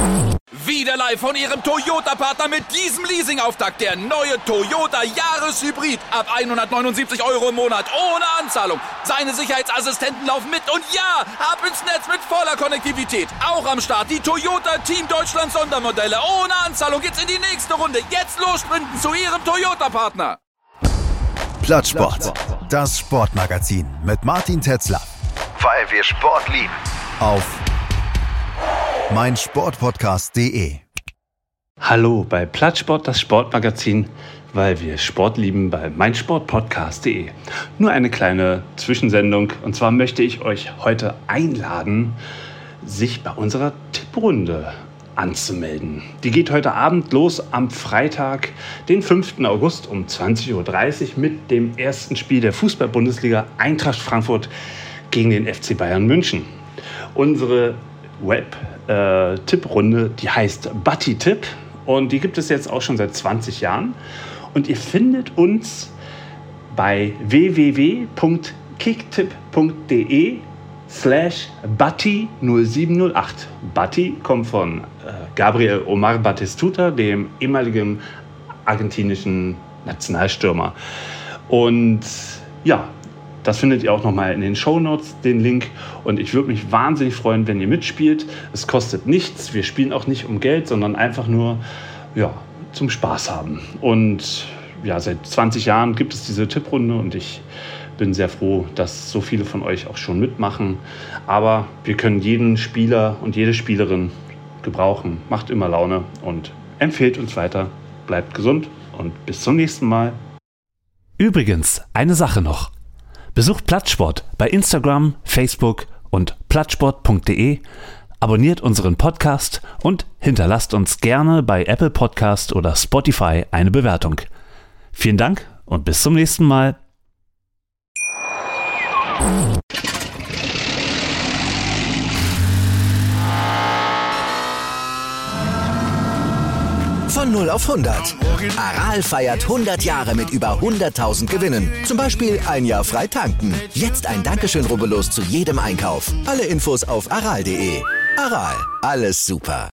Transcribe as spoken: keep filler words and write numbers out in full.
Wieder live von Ihrem Toyota-Partner mit diesem Leasing-Auftakt. Der neue Toyota Jahreshybrid. Ab hundertneunundsiebzig Euro im Monat. Ohne Anzahlung. Seine Sicherheitsassistenten laufen mit. Und ja, ab ins Netz mit voller Konnektivität. Auch am Start die Toyota Team Deutschland Sondermodelle. Ohne Anzahlung geht's in die nächste Runde. Jetzt los sprinten zu Ihrem Toyota-Partner. Plattsport. Das Sportmagazin mit Martin Tetzler. Weil wir Sport lieben. Auf meinsportpodcast punkt de. Hallo bei Plattsport, das Sportmagazin, weil wir Sport lieben, bei meinsportpodcast punkt de. Nur eine kleine Zwischensendung, und zwar möchte ich euch heute einladen, sich bei unserer Tipprunde anzumelden. Die geht heute Abend los am Freitag, den fünften August um zwanzig Uhr dreißig mit dem ersten Spiel der Fußball-Bundesliga Eintracht Frankfurt gegen den F C Bayern München. Unsere Web-Tipprunde, die heißt Batti-Tipp, und die gibt es jetzt auch schon seit zwanzig Jahren. Und ihr findet uns bei w w w punkt kicktipp punkt de slash Batti null sieben null acht. Batti kommt von äh, Gabriel Omar Batistuta, dem ehemaligen argentinischen Nationalstürmer. Und ja, das findet ihr auch nochmal in den Shownotes, den Link. Und ich würde mich wahnsinnig freuen, wenn ihr mitspielt. Es kostet nichts. Wir spielen auch nicht um Geld, sondern einfach nur ja, zum Spaß haben. Und ja, seit zwanzig Jahren gibt es diese Tipprunde und ich bin sehr froh, dass so viele von euch auch schon mitmachen. Aber wir können jeden Spieler und jede Spielerin gebrauchen. Macht immer Laune und empfehlt uns weiter. Bleibt gesund und bis zum nächsten Mal. Übrigens, eine Sache noch. Besucht Plattsport bei Instagram, Facebook und plattsport punkt de, abonniert unseren Podcast und hinterlasst uns gerne bei Apple Podcast oder Spotify eine Bewertung. Vielen Dank und bis zum nächsten Mal. Von null auf hundert. Aral feiert hundert Jahre mit über hunderttausend Gewinnen. Zum Beispiel ein Jahr frei tanken. Jetzt ein Dankeschön, rubbellos zu jedem Einkauf. Alle Infos auf aral punkt de. Aral, alles super.